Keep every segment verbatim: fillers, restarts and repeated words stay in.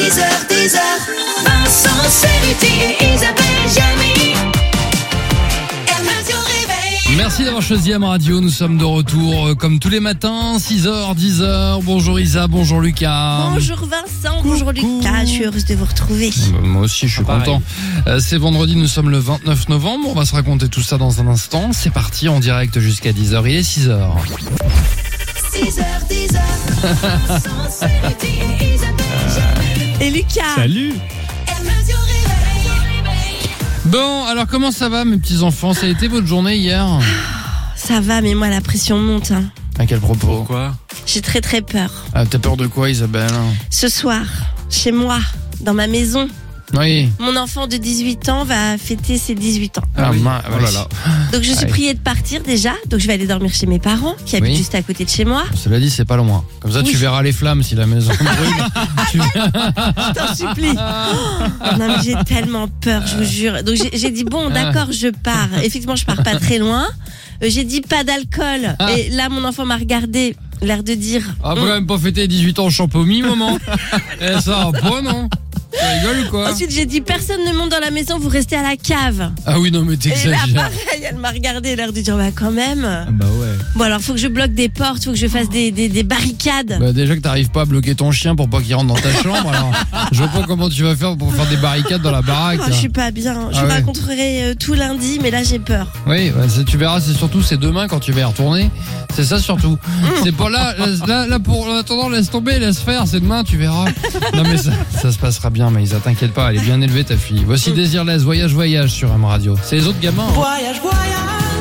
six heures, dix heures, Vincent Cerruti et Isabelle Jamie. M Radio Réveil. Merci d'avoir choisi M Radio, nous sommes de retour euh, comme tous les matins, six heures, dix heures. Bonjour Isa, bonjour Lucas. Bonjour Vincent, bonjour Lucas, je suis heureuse de vous retrouver. Euh, Moi aussi je suis Pareil. content. Euh, c'est vendredi, nous sommes le vingt-neuf novembre, on va se raconter tout ça dans un instant. C'est parti en direct jusqu'à dix heures, il est six heures. six heures, dix heures, Vincent Cerruti et Isabelle Jamie. Et Lucas. Salut. M Radio Réveil. Bon, alors comment ça va mes petits enfants? Ça a été votre journée hier? Ça va, mais moi la pression monte. Hein. À quel propos? Pourquoi? J'ai très très peur. Ah, t'as peur de quoi Isabelle? Ce soir, chez moi, dans ma maison, Oui. mon enfant de dix-huit ans va fêter ses dix-huit ans. Ah, oui. mince, Oh là là. Donc je suis Aïe. priée de partir déjà. Donc je vais aller dormir chez mes parents qui habitent Oui. juste à côté de chez moi. Cela dit, c'est pas loin. Comme ça, Oui. tu verras les flammes si la maison brûle. Tu verras. Je t'en supplie. Oh, non mais j'ai tellement peur, je vous jure. Donc j'ai, j'ai dit bon d'accord, je pars. Effectivement, je pars pas très loin. Euh, j'ai dit pas d'alcool. Ah. Et là, mon enfant m'a regardé, l'air de dire. Ah, Hum. faut quand même pas fêter dix-huit ans en champomis, maman. Eh, ça va pas, non? Tu rigoles ou quoi? Ensuite, j'ai dit personne ne monte dans la maison, vous restez à la cave. Ah oui, non, mais Et là, t'exagères. pareil, elle m'a regardé, l'air de dire bah quand même. Ah bah ouais. Bon alors, faut que je bloque des portes, faut que je fasse des, des, des barricades. Bah, déjà que t'arrives pas à bloquer ton chien pour pas qu'il rentre dans ta chambre, alors je vois pas comment tu vas faire pour faire des barricades dans la baraque. Oh, je suis pas bien. Je Ah vous ouais. raconterai euh, tout lundi, mais là j'ai peur. Oui, ouais, c'est- tu verras, c'est surtout c'est demain quand tu vas y retourner. C'est ça surtout. C'est pas là, là, là pour en attendant, laisse tomber, laisse faire. C'est demain, tu verras. Non mais ça, ça se passera bien, mais Isa, t'inquiète pas, elle est bien élevée ta fille. Voici Désirless, voyage, voyage sur M Radio. C'est les autres gamins. Hein. Voyage, voyage,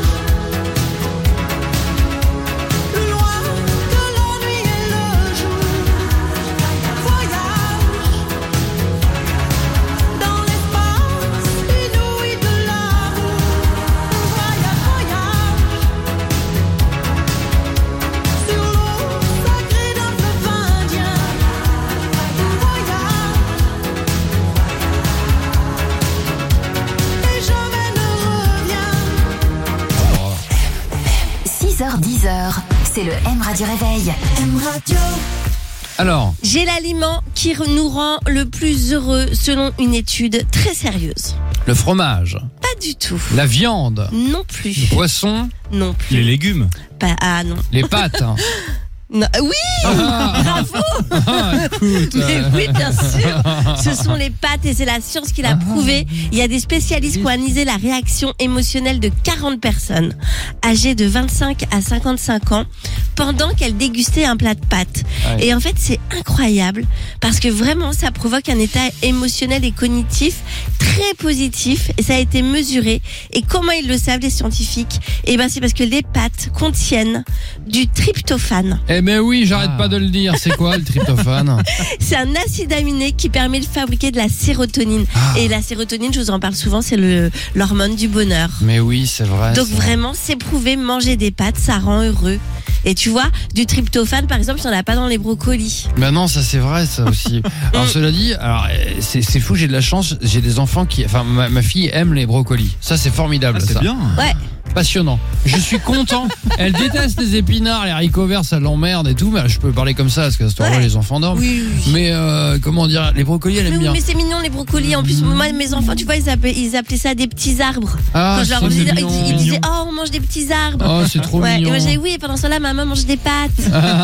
plus loin que la nuit et le jour. Voyage, dans l'espace inouï de l'amour. Voyage, voyage, sur l'eau sacrée d'un fleuve indien. Voyage, et jamais ne reviens. six heures dix heures, c'est le M Radio Réveil. M Radio. Alors, J'ai l'aliment qui nous rend le plus heureux selon une étude très sérieuse. le fromage, Pas du tout. la viande, Non plus. le poisson, Non plus. Les légumes. Pas- ah non. les pâtes. hein. Non. Oui. Bravo. Ah, écoute, Mais euh, oui, bien sûr. Ce sont les pâtes et c'est la science qui l'a prouvé. Il y a des spécialistes qui ont analysé la réaction émotionnelle de quarante personnes âgées de vingt-cinq à cinquante-cinq ans pendant qu'elles dégustaient un plat de pâtes. Ouais. Et en fait, c'est incroyable parce que vraiment, ça provoque un état émotionnel et cognitif très positif et ça a été mesuré. Et comment ils le savent, les scientifiques? Eh ben, c'est parce que les pâtes contiennent du tryptophane. Eh ben oui, j'arrête Ah. pas de le dire. C'est quoi le tryptophane? C'est un acide aminé qui permet de fabriquer de la sérotonine. Ah. Et la sérotonine, je vous en parle souvent, c'est le, l'hormone du bonheur. Mais oui, c'est vrai. Donc ça. vraiment, c'est prouvé, manger des pâtes, ça rend heureux. Et tu vois, du tryptophane, par exemple, il n'y en a pas dans les brocolis. Ben non, ça c'est vrai, ça aussi. Alors cela dit, alors euh, c'est c'est fou, j'ai de la chance, j'ai des enfants qui, enfin ma, ma fille aime les brocolis. Ça c'est formidable, Ah, c'est ça. bien. Ouais. Passionnant. Je suis content. Elle déteste les épinards, les haricots verts, ça l'emmerde et tout. Mais je peux parler comme ça parce que à ce temps-là Ouais. les enfants dorment. Oui, oui. Mais euh, comment dire, les brocolis elle Mais, aime oui, bien. mais c'est mignon les brocolis. En plus, moi, mes enfants, tu vois, ils appelaient, ils appelaient ça des petits arbres. Ah, Quand je leur c'est disais, mignon. ils, ils disaient, oh, on mange des petits arbres. Oh, c'est trop Ouais. Et mignon. moi, j'ai dit, oui, et pendant ce temps-là, maman mange des pâtes.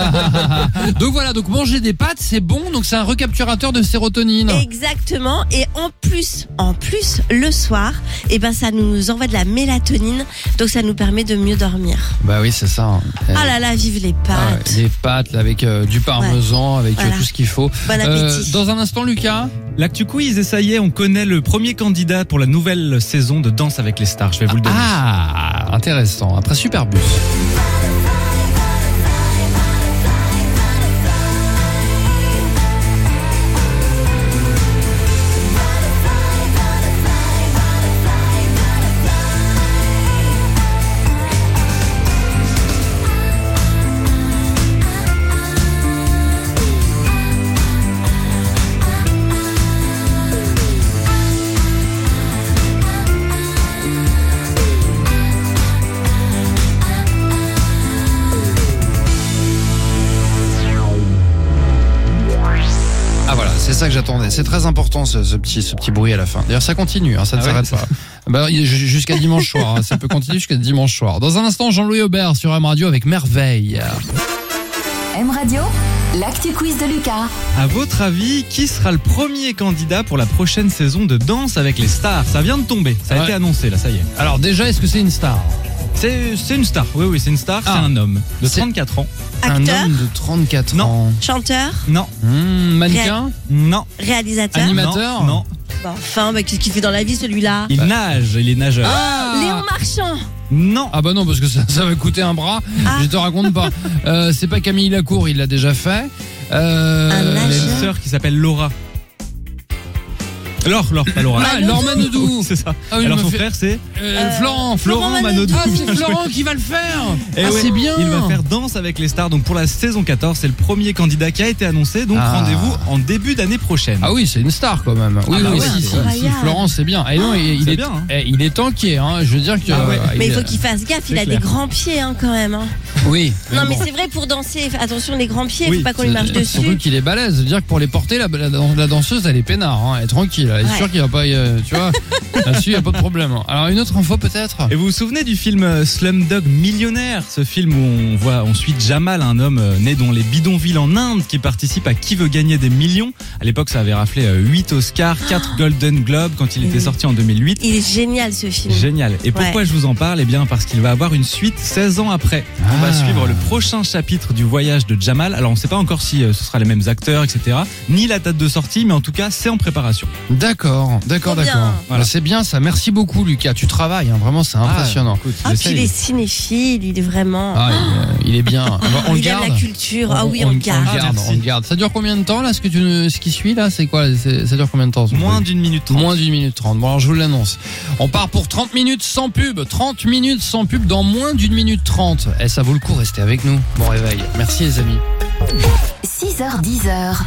Donc voilà, donc manger des pâtes, c'est bon. Donc c'est un recapturateur de sérotonine. Exactement. Et en plus, en plus, le soir, eh ben, ça nous envoie de la mélatonine. Donc, ça nous permet de mieux dormir. Bah oui, c'est ça. hein. Ah là là, vive les Ah ouais, pâtes. des pâtes là, avec euh, du parmesan, avec euh, Voilà. tout ce qu'il faut. Bon appétit. dans un instant, Lucas. L'actu quiz, et ça y est, on connaît le premier candidat pour la nouvelle saison de Danse avec les stars. Je vais vous le donner. Ah, intéressant. Après Superbus. C'est ça que j'attendais. C'est très important ce, ce petit ce petit bruit à la fin. D'ailleurs, ça continue, hein, ça ne Ah ouais, s'arrête ça- pas. Bah, il- jusqu'à dimanche soir. Hein, ça peut continuer jusqu'à dimanche soir. Dans un instant, Jean-Louis Aubert sur M Radio avec Merveille. M Radio, l'actu quiz de Lucas. À votre avis, qui sera le premier candidat pour la prochaine saison de Danse avec les stars? Ça vient de tomber, ça a Ouais. été annoncé là, ça y est. Alors déjà, est-ce que c'est une star? C'est c'est une star, oui oui c'est une star, Ah. c'est un homme de C'est- trente-quatre ans. Un Acteur, homme de trente-quatre Non. ans. chanteur, Non, Mmh, mannequin, non, réalisateur. Anima- Animateur. non, non. Bon, enfin, bah, qu'est-ce qu'il fait dans la vie celui-là? Il nage, il est nageur. Ah Léon Marchand. Non, Ah bah non, parce que ça, ça va coûter un bras. Ah. Je te raconte pas. Euh, c'est pas Camille Lacour, il l'a déjà fait. Euh, Un il a nageur. une sœur qui s'appelle Laura. Laure, Laure, pas Laura. Ah, Laure Manodou. C'est ça. Ah oui, Alors il me son fait- frère c'est Euh, Florent, Florent Florent Manodou. Ah, c'est Florent qui va le faire. Eh ah, ouais, c'est bien. Il va faire Danse avec les stars. Donc pour la saison quatorze, c'est le premier candidat qui a été annoncé. Donc Ah. rendez-vous en début d'année prochaine. Ah oui, c'est une star quand même. Oui, Ah bah oui, ouais, si, c'est si, incroyable. si, Florent, c'est bien. Et non, il, il C'est est, bien, hein. eh, il est tanké, hein. Je veux dire que. Ah ouais. euh, Mais il faut est- qu'il fasse gaffe, il C'est a clair. des grands pieds hein, quand même. Hein. Oui. Non mais bon. c'est vrai pour danser, attention les grands pieds, Oui, faut pas qu'on lui marche C'est- Surtout dessus. qu'il est balèze. C'est-à-dire que pour les porter, la, la, la danseuse, elle est peinard. Hein. Elle est tranquille. Elle est Ouais. sûre qu'il va pas. y- euh, tu vois, là-dessus, il n'y a pas de problème. Alors, une autre info peut-être. Et vous vous souvenez du film euh, Slumdog Millionnaire, ce film où on voit, on suit Jamal, un homme euh, né dans les bidonvilles en Inde qui participe à Qui veut gagner des millions. À l'époque, ça avait raflé euh, huit Oscars, quatre Golden Globes quand il était Oui. sorti en deux mille huit. Il est génial ce film. Génial. Et pourquoi je vous en parle? Eh bien, parce qu'il va avoir une suite seize ans après. On va Ah. suivre le prochain chapitre du voyage de Jamal. Alors, on ne sait pas encore si euh, ce sera les mêmes acteurs, et cetera, ni la date de sortie, mais en tout cas, c'est en préparation. D'accord, d'accord, Trop bien. d'accord. Voilà. C'est bien ça. Merci beaucoup, Lucas. Tu travailles. Hein. Vraiment, c'est impressionnant. Ah, écoute, Ah puis j'essaye. il est cinéphile, il est vraiment. Ah, il, euh, il est bien. On, va- on le il aime garde. la culture. Ah oui, on, on, le on garde. le garde, merci. on le garde. Ça dure combien de temps là ce que tu ce qui suit là, c'est quoi? C'est- Ça dure combien de temps ce Moins truc d'une minute trente. Moins d'une minute trente. Bon alors je vous l'annonce. On part pour trente minutes sans pub. trente minutes sans pub dans moins d'une minute trente. Eh ça vaut le coup, restez avec nous. Bon réveil. Merci les amis. six heures dix.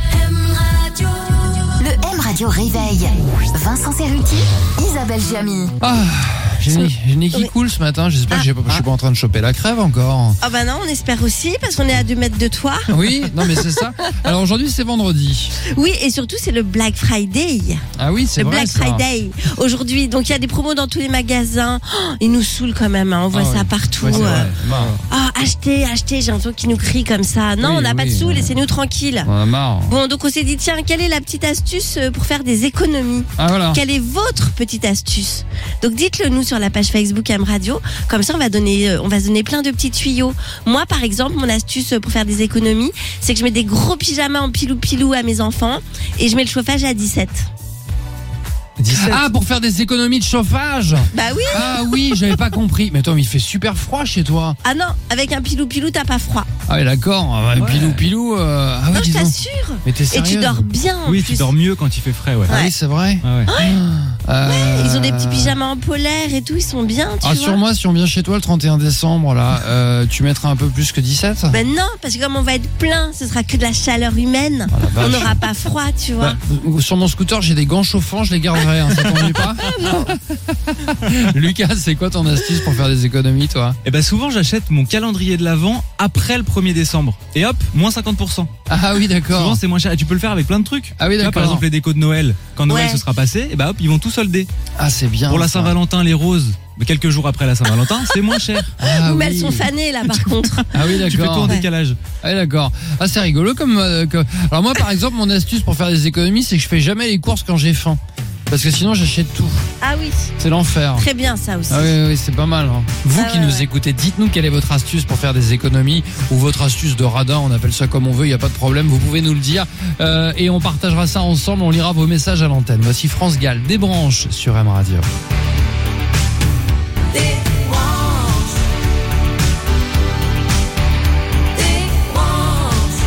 Le M Radio réveille. Vincent Cerruti, Isabelle Giamy. Ah, j'ai le nez- j'ai le nez qui Oui. coule ce matin. J'espère que j'ai pas- je suis pas en train de choper la crève encore. Ah bah non, on espère aussi parce qu'on est à deux mètres de toi. Oui, non mais c'est ça. Alors aujourd'hui c'est vendredi. Oui, et surtout c'est le Black Friday. Ah oui, c'est Le vrai Black ça. Friday aujourd'hui. Donc il y a des promos dans tous les magasins. Oh, ils nous saoulent quand même. Hein. On voit Ah ça oui. partout. Ouais, c'est euh. vrai. Bon, Ah, achetez, achetez. J'ai l'impression qu'ils nous crient comme ça. Non, Oui, on n'a pas de oui, sous. ouais. Laissez-nous tranquilles. on en a marre. Bon, donc on s'est dit tiens, quelle est la petite astuce euh, pour faire des économies? Ah voilà. Quelle est votre petite astuce? Donc dites-le nous sur la page Facebook M Radio. Comme ça, on va donner, euh, on va se donner plein de petits tuyaux. Moi, par exemple, mon astuce pour faire des économies, c'est que je mets des gros pyjamas en pilou-pilou à mes enfants et je mets le chauffage à dix-sept. dix-sept. Ah pour faire des économies de chauffage. Bah oui. Ah oui, j'avais pas compris. Mais attends, mais il fait super froid chez toi. Ah non, avec un pilou-pilou, t'as pas froid. Ah oui, d'accord. Ah ouais, Ouais. Pilou pilou. euh, Ah ouais, Non, je dis donc. t'assure. Mais t'es Et sérieux? tu dors bien. en Oui, plus. tu dors mieux quand il fait frais, ouais. Ah oui, c'est vrai. Ah ouais. Euh, Ils ont des petits pyjamas en polaire et tout, ils sont bien, tu vois. Rassure-moi, si on vient chez toi le trente et un décembre, là, euh, tu mettras un peu plus que dix-sept? Ben non, parce que comme on va être plein, ce sera que de la chaleur humaine. Ah, la On vache. n'aura pas froid, tu vois. Bah, sur mon scooter, j'ai des gants chauffants, je les garderai, hein, ça t'ennuie pas? Lucas, c'est quoi ton astuce pour faire des économies, toi? Et ben souvent j'achète mon calendrier de l'Avent après le premier décembre. Et hop, moins cinquante pour cent. Ah oui, d'accord. Souvent c'est moins cher. Et tu peux le faire avec plein de trucs. Ah oui, Tu vois, par d'accord. exemple les décos de Noël. Quand Noël Ouais. se sera passé, et ben hop, ils vont tout solder. Ah, c'est bien. Pour la ça. Saint-Valentin, les roses, mais quelques jours après la Saint-Valentin, c'est moins cher. Ah, Mais oui. elles sont fanées là par contre. Ah oui, Tu fais tout en d'accord. Ouais. décalage. Ah oui, d'accord. Ah, c'est rigolo comme, euh, comme- Alors moi, par exemple, mon astuce pour faire des économies, c'est que je fais jamais les courses quand j'ai faim. Parce que sinon, j'achète tout. Ah oui, C'est l'enfer. très bien ça aussi. Ah oui, oui, oui, c'est pas mal. Hein. Vous Ah qui ouais, nous ouais. écoutez, dites-nous quelle est votre astuce pour faire des économies ou votre astuce de radin, on appelle ça comme on veut, il n'y a pas de problème, vous pouvez nous le dire euh, et on partagera ça ensemble, on lira vos messages à l'antenne. Voici France Gall, des branches sur M Radio. Des branches. Des branches.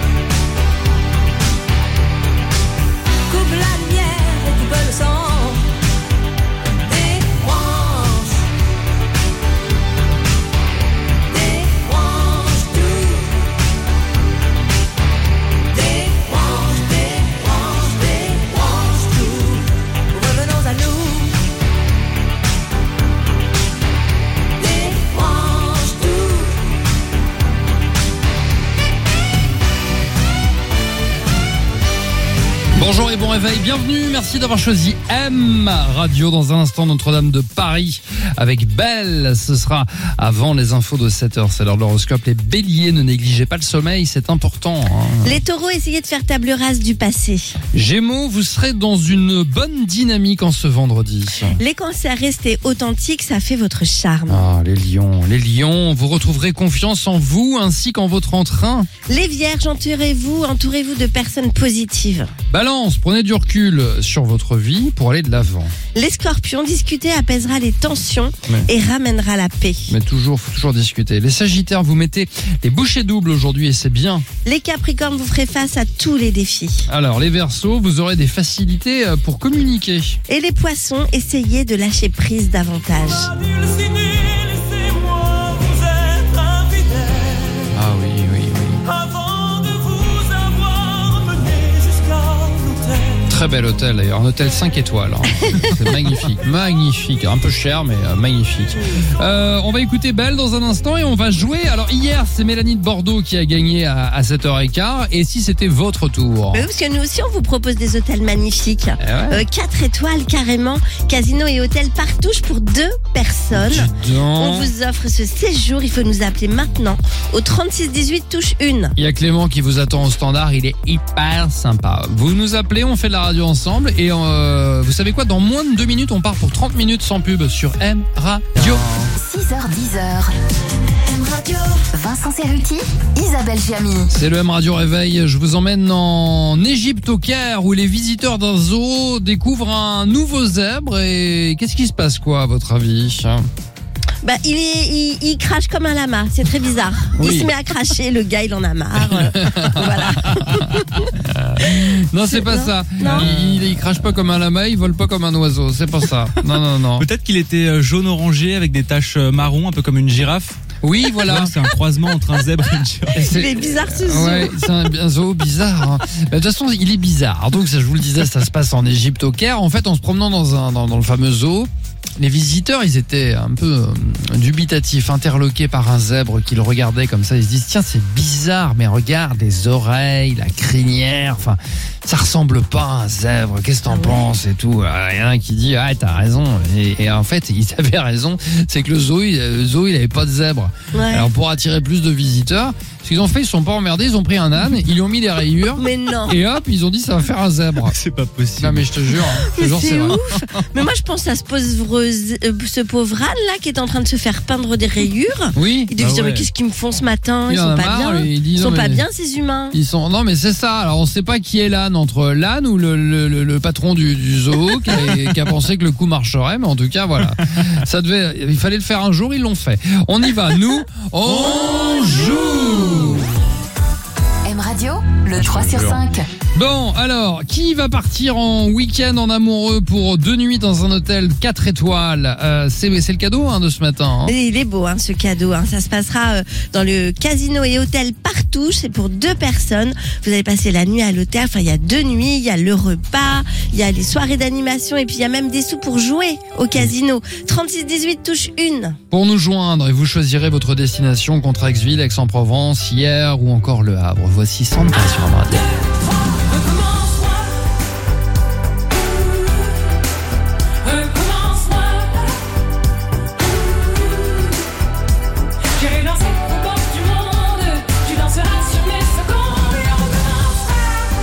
Coupe la lumière et coupe le sang. Des branches. Des branches tout. Des branches, des branches, des branches tout. Revenons à nous. Bonjour et bon réveil, bienvenue, merci d'avoir choisi M Radio. Dans un instant, Notre-Dame de Paris avec Belle. Ce sera avant les infos de sept heures, c'est l'heure de l'horoscope. Les béliers, ne négligez pas le sommeil, c'est important. Hein. Les taureaux, essayez de faire table rase du passé. Gémeaux, vous serez dans une bonne dynamique en ce vendredi. Les cancers, restez authentiques, ça fait votre charme. Ah, les lions, les lions, vous retrouverez confiance en vous ainsi qu'en votre entrain. Les vierges, entourez-vous, entourez-vous de personnes positives. Balance, prenez du recul sur votre vie pour aller de l'avant. Les scorpions, discuter apaisera les tensions Ouais. et ramènera la paix. Mais toujours, faut toujours discuter. Les sagittaires, vous mettez les bouchées doubles aujourd'hui et c'est bien. Les capricornes, vous ferez face à tous les défis. Alors, les verseaux, vous aurez des facilités euh, pour communiquer. Et les poissons, essayez de lâcher prise davantage. Ah oui, oui, oui. Très bel hôtel d'ailleurs, un hôtel cinq étoiles. Hein. C'est magnifique, magnifique. Un peu cher, mais euh, magnifique. Euh, on va écouter Belle dans un instant et on va jouer. Alors, hier, c'est Mélanie de Bordeaux qui a gagné à, à sept heures quinze. Et si c'était votre tour? Mais oui, parce que nous aussi, on vous propose des hôtels magnifiques. Eh ouais. Euh, quatre étoiles carrément, casino et hôtel partouche pour deux personnes. Dis donc. On vous offre ce séjour, il faut nous appeler maintenant au trente-six dix-huit touche une. Il y a Clément qui vous attend au standard, il est hyper sympa. Vous nous appelez, on fait de la radio ensemble et euh, vous savez quoi, dans moins de deux minutes, on part pour trente minutes sans pub sur M Radio. six heures dix. M Radio. Vincent Cerruti, Isabelle Giamy. C'est le M Radio Réveil, je vous emmène en Égypte au Caire où les visiteurs d'un zoo découvrent un nouveau zèbre et qu'est-ce qui se passe quoi à votre avis? Bah, il, est, il, il crache comme un lama, c'est très bizarre. Oui. Il se met à cracher, le gars il en a marre. euh, voilà. Non, c'est pas Non. ça. Non. Il, il crache pas comme un lama, il vole pas comme un oiseau, c'est pas ça. Non, non, non. Peut-être qu'il était euh, jaune-orangé avec des taches euh, marron, un peu comme une girafe. Oui, voilà. Ouais, c'est un croisement entre un zèbre et une girafe. Et c'est- Il est bizarre ce zoo. Ouais, c'est un, un zoo bizarre. Hein. Mais de toute façon, il est bizarre. Donc, ça, je vous le disais, ça se passe en Égypte au Caire. En fait, en se promenant dans, un, dans, dans le fameux zoo, les visiteurs, ils étaient un peu euh, dubitatifs, interloqués par un zèbre qu'ils regardaient comme ça. Ils se disent, tiens, c'est bizarre, mais regarde les oreilles, la crinière, enfin, ça ressemble pas à un zèbre. Qu'est-ce que t'en Ah ouais. penses et tout. Il y en a un qui dit, ah, t'as raison. Et, et en fait, ils avaient raison. C'est que le zoo, il, le zoo, il avait pas de zèbre. Ouais. Alors, pour attirer plus de visiteurs, ce qu'ils ont fait, ils se sont pas emmerdés, ils ont pris un âne, ils lui ont mis des rayures, Mais non. et hop, ils ont dit, ça va faire un zèbre. C'est pas possible. Non, mais je te jure, hein, je te Mais jure, c'est c'est vrai. ouf. Mais moi je pense à ce pauvre, euh, ce pauvre âne là qui est en train de se faire peindre des rayures. Oui. Il devait Ah se dire ouais. mais qu'est-ce qu'ils me font ce matin? Ils Il en sont a pas marre, bien. lui, il dit, Ils non, sont pas mais- bien ces humains. Ils sont non mais c'est ça. Alors on sait pas qui est l'âne entre l'âne ou le, le, le, le patron du, du zoo qui a, qui a pensé que le coup marcherait, mais en tout cas voilà. Ça devait, il fallait le faire un jour, ils l'ont fait. On y va, nous on joue. M Radio, le trois sur cinq. Bon alors, qui va partir en week-end en amoureux pour deux nuits dans un hôtel quatre étoiles? euh, C'est c'est le cadeau hein, de ce matin. Hein. Et il est beau hein, ce cadeau. Hein. Ça se passera euh, dans le casino et hôtel Partouche. C'est pour deux personnes. Vous allez passer la nuit à l'hôtel. Enfin, il y a deux nuits. Il y a le repas. Il y a les soirées d'animation. Et puis il y a même des sous pour jouer au casino. trente-six dix-huit touche une. Pour nous joindre, et vous choisirez votre destination contre Aix-Ville, Aix-en-Provence, hier ou encore Le Havre. Voici Sandra sur la radio. J'irai danser aux portes du monde, tu danseras sur mes secondes et on recommencera.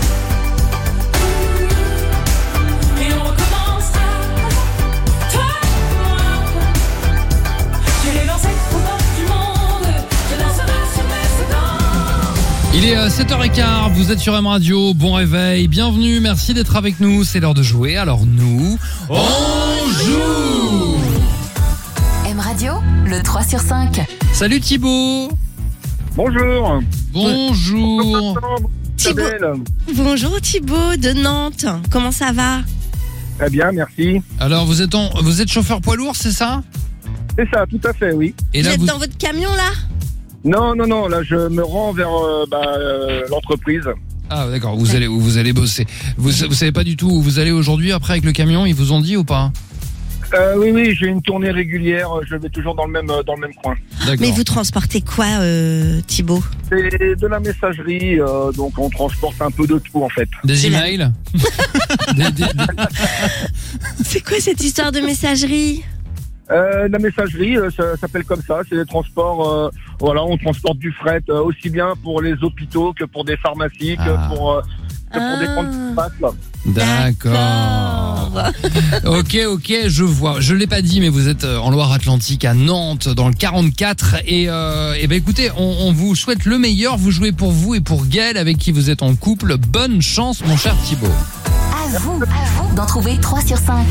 Et on recommencera. Toi et moi. J'irai danser aux portes du monde, tu danseras sur mes secondes. Il est euh, sept heures quinze, vous êtes sur M Radio, bon réveil, bienvenue, merci d'être avec nous, c'est l'heure de jouer, alors nous, on joue. M Radio, le trois sur cinq. Salut Thibaut. Bonjour. Bonjour. Thibaut. Isabelle. Bonjour Thibaut de Nantes. Comment ça va? Très bien, merci. Alors vous êtes en, vous êtes chauffeur poids lourd, c'est ça? C'est ça, tout à fait, oui. Et Vous là êtes vous, dans votre camion là? Non, non, non, là, je me rends vers euh, bah, euh, l'entreprise. ah d'accord, vous allez, vous allez bosser. Vous, vous savez pas du tout où vous allez aujourd'hui après avec le camion, ils vous ont dit ou pas? Euh, oui, oui, j'ai une tournée régulière. Je vais toujours dans le même, euh, dans le même coin. D'accord. Mais vous transportez quoi, euh, Thibaut? C'est de la messagerie, euh, donc on transporte un peu de tout en fait. Des C'est la- emails des, des- des- C'est quoi cette histoire de messagerie? Euh, la messagerie, euh, ça s'appelle comme ça. C'est des transports. Euh, voilà, on transporte du fret euh, aussi bien pour les hôpitaux que pour des pharmacies, que Ah. pour, euh, que pour des Ah. grandes surfaces, là. D'accord. Ok, ok, je vois. Je l'ai pas dit, mais vous êtes euh, en Loire-Atlantique, à Nantes, dans le quarante-quatre. Et, euh, et ben écoutez, on, on vous souhaite le meilleur. Vous jouez pour vous et pour Gaël, avec qui vous êtes en couple. Bonne chance, mon cher Thibaut. À vous, à vous d'en trouver trois sur cinq.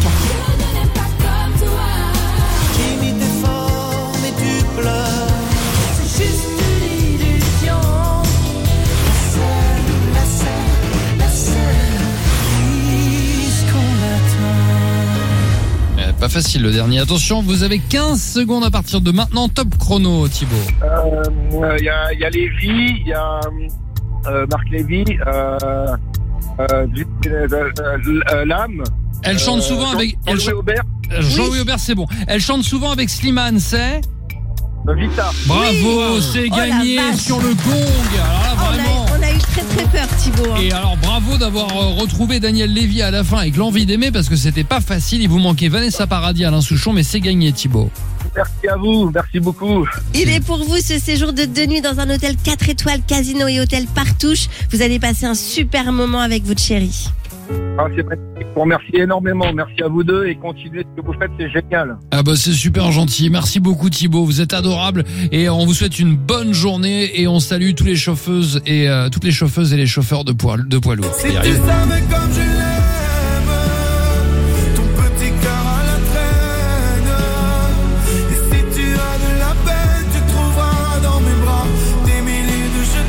C'est juste une illusion. La seule, la seule, puisqu'on l'attend. Euh, pas facile le dernier. Attention, vous avez quinze secondes à partir de maintenant. Top chrono, Thibaut. Il euh, y, a, y a Lévy, il y a euh, Marc Lévy, euh, euh, euh, euh, euh, Lame. Elle chante euh, souvent Jean- avec... Elle Jean-Louis cha- Aubert, Euh, Jean-Louis Aubert, c'est bon. Elle chante souvent avec Slimane, c'est... euh, Vita. Bravo, c'est Oh la gagné vache. sur le gong. Alors là, On vraiment... a, on a eu très très peur, Thibaut. hein. Et alors bravo d'avoir euh, retrouvé Daniel Lévy à la fin avec l'envie d'aimer, parce que c'était pas facile. Il vous manquait Vanessa Paradis, Alain Souchon, mais c'est gagné, Thibaut. Merci à vous, merci beaucoup. Il est pour vous ce séjour de deux nuits dans un hôtel quatre étoiles, casino et hôtel Partouche. Vous allez passer un super moment avec votre chérie. Ah, c'est magnifique. Je vous remercie énormément. Merci à vous deux et continuez ce que vous faites, c'est génial. Ah bah c'est super gentil. Merci beaucoup, Thibaut. Vous êtes adorable et on vous souhaite une bonne journée et on salue tous les chauffeuses et euh, toutes les chauffeuses et les chauffeurs de poids de poids lourds. Si Y tu arriver. savais comme je l'aime, ton petit cœur à la traîne. Et si tu as de la peine, tu trouveras dans mes bras des milliers de je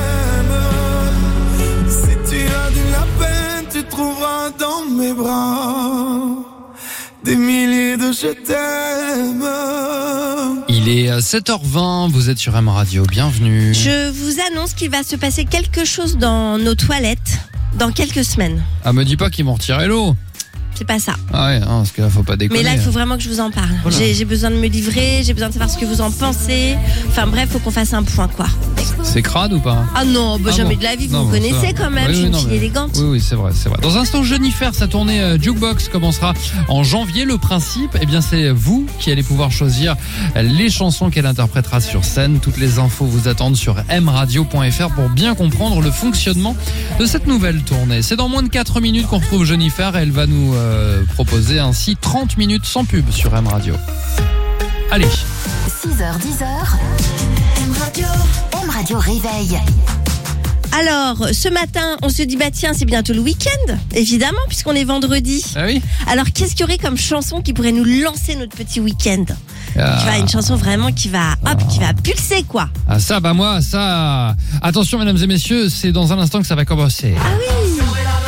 t'aime. Si tu as de la peine, tu trouveras dans mes bras des milliers de je t'aime. Il est euh, sept heures vingt, vous êtes sur M Radio, bienvenue. Je vous annonce qu'il va se passer quelque chose dans nos toilettes dans quelques semaines. Ah, me dis pas qu'ils vont retirer l'eau. C'est pas ça. Ah ouais, hein, parce que là faut pas déconner. Mais là, il faut vraiment que je vous en parle. Voilà. J'ai j'ai besoin de me livrer, j'ai besoin de savoir ce que vous en pensez. Enfin bref, faut qu'on fasse un point, quoi. C'est crade ou pas? Ah non, bah, Ah jamais bon. de la vie, vous Non, me bon, connaissez ça- quand même, Oui, je suis oui, une non, fille mais- élégante. Oui, oui, c'est vrai, c'est vrai. Dans un instant, Jennifer, sa tournée euh, Jukebox commencera en janvier. Le principe, eh bien, c'est vous qui allez pouvoir choisir les chansons qu'elle interprétera sur scène. Toutes les infos vous attendent sur m radio point f r pour bien comprendre le fonctionnement de cette nouvelle tournée. C'est dans moins de quatre minutes qu'on retrouve Jennifer. Elle va nous euh, proposer ainsi trente minutes sans pub sur M Radio. Allez. six heures, dix heures. M Radio. M Radio réveille. Alors, ce matin, on se dit, bah tiens, c'est bientôt le week-end, évidemment, puisqu'on est vendredi. Ah oui. Alors, qu'est-ce qu'il y aurait comme chanson qui pourrait nous lancer notre petit week-end? Ah. Tu vois, une chanson vraiment qui va, hop, qui va pulser, quoi. Ah ça, bah moi, ça... Attention, mesdames et messieurs, c'est dans un instant que ça va commencer. Ah oui.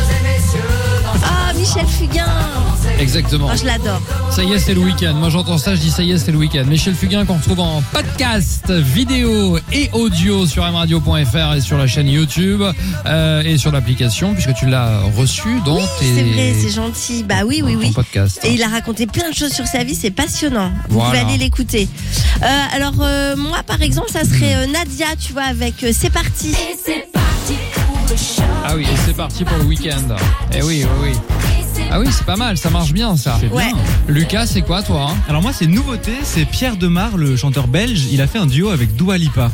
Ah, Michel Fugain. Exactement. Oh, je l'adore. Ça y est, c'est le week-end. Moi, j'entends ça, je dis ça y est, c'est le week-end. Michel Fugain qu'on retrouve en podcast, vidéo et audio sur m radio point f r et sur la chaîne YouTube euh, et sur l'application, puisque tu l'as reçu dans Oui, tes... c'est vrai, c'est gentil. Bah oui, oui, dans ton oui. podcast. Et il a raconté plein de choses sur sa vie, c'est passionnant. Vous Voilà. pouvez aller l'écouter. Euh, alors, euh, moi, par exemple, ça serait euh, Nadia, tu vois, avec euh, C'est parti. Et c'est parti pour le show. Ah oui, et c'est parti pour le week-end. Eh oui, oui, oui. Ah oui, c'est pas mal, ça marche bien, ça. C'est bien. Ouais. Lucas, c'est quoi, toi hein Alors moi, c'est une nouveauté, c'est Pierre Demar, le chanteur belge. Il a fait un duo avec Dua Lipa.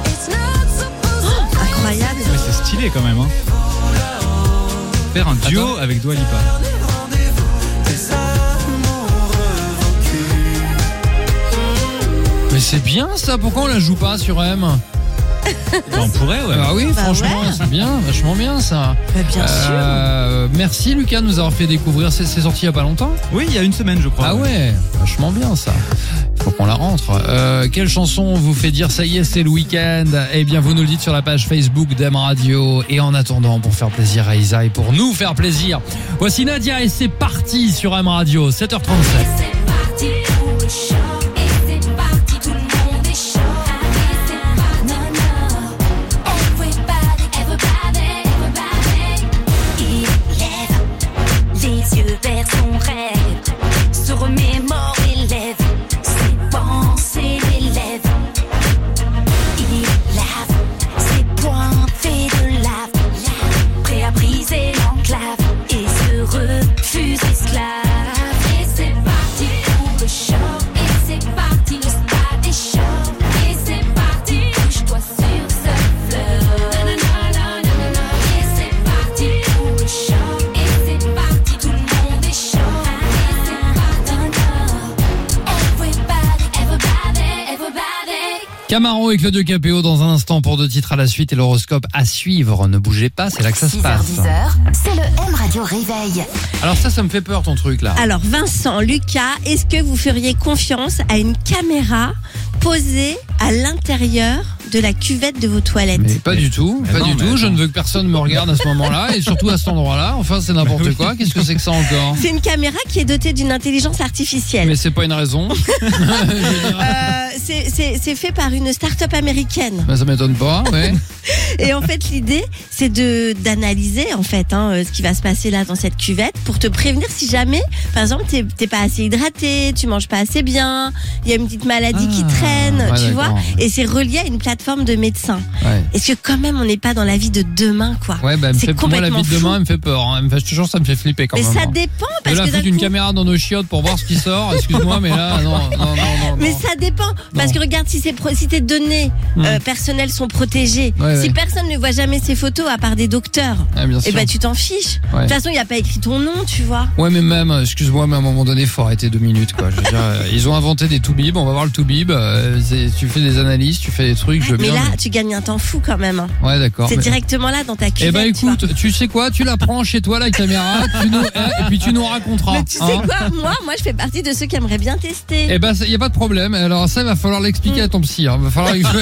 Incroyable. Mais c'est stylé quand même. Hein. Faire un duo Attends. avec Dua Lipa. Mais c'est bien, ça. Pourquoi on la joue pas sur M On pourrait, ouais. Ah oui, Bah franchement, ouais. c'est bien, vachement bien, ça. Bah, bien sûr. Euh, merci, Lucas, de nous avoir fait découvrir. C'est c'est sorti il y a pas longtemps Oui, il y a une semaine, je crois. Ah ouais, vachement bien ça. Faut qu'on la rentre. Euh, quelle chanson vous fait dire ça y est, c'est le week-end? Eh bien, vous nous le dites sur la page Facebook d'M Radio. Et en attendant, pour faire plaisir à Isa et pour nous faire plaisir, voici Nadia et c'est parti sur M Radio, sept heures trente-sept. C'est parti pour le show. Et c'est parti, tout le monde est chaud. Et c'est parti. Non, non. Everybody, everybody, everybody. Il lève les yeux vers son rêve. Se remet Camaro et Claudio Capéo dans un instant pour deux titres à la suite et l'horoscope à suivre. Ne bougez pas, c'est là que ça se six heures passe. dix heures, c'est le M Radio Réveil. Alors ça, ça me fait peur ton truc là. Alors Vincent, Lucas, est-ce que vous feriez confiance à une caméra posée à l'intérieur de la cuvette de vos toilettes? Mais pas du tout, Mais pas non, du mais tout. Je attends. ne veux que personne me regarde à ce moment-là et surtout à cet endroit-là. Enfin, c'est n'importe oui. quoi. Qu'est-ce que c'est que ça encore? C'est une caméra qui est dotée d'une intelligence artificielle. Mais c'est pas une raison. Je veux dire, Euh, c'est- c'est c'est fait par une start-up américaine. bah, ça m'étonne pas, ouais. Et en fait, l'idée, c'est de d'analyser en fait hein, euh, ce qui va se passer là dans cette cuvette pour te prévenir si jamais, par exemple, t'es t'es pas assez hydraté, tu manges pas assez bien, il y a une petite maladie qui Ah, traîne, ouais, tu d'accord. vois. Et c'est relié à une plateforme de médecins. Ouais. Est-ce que quand même on n'est pas dans la vie de demain, quoi? Ouais, bah, elle me C'est fait, moi, la complètement vie de demain, fou. elle me fait peur. Hein. Elle me fait, je te jure, ça me fait flipper quand Mais même. ça hein. dépend De parce là, que d'un foutre une coup- caméra dans nos chiottes pour voir ce qui sort, excuse-moi, mais là, non, non, non, non. Mais non. ça dépend parce Non. que regarde si, c'est pro- si tes données euh, personnelles sont protégées, Ouais, si ouais. personne ne voit jamais ces photos à part des docteurs, Ah, bien et sûr. ben tu t'en fiches. De Ouais. toute façon, il n'y a pas écrit ton nom, tu vois. Ouais, mais même, excuse-moi, mais à un moment donné, faut arrêter deux minutes, quoi. Je veux dire, euh, ils ont inventé des toubibs, on va voir le toubib. euh, c'est- tu fais des analyses, tu fais des trucs, je veux Mais bien. là, tu gagnes un temps fou quand même. hein. mais- Ouais, d'accord. C'est mais- directement là dans ta cuvette. Eh ben tu vois. écoute, tu sais quoi, tu la prends chez toi la caméra, tu nous, hein, et puis tu nous raconteras. Mais tu sais hein. quoi, moi, moi, je fais partie de ceux qui aimeraient bien tester. Eh ben, il y a pas de problème. Alors ça, il va falloir l'expliquer à ton psy. Il va falloir. que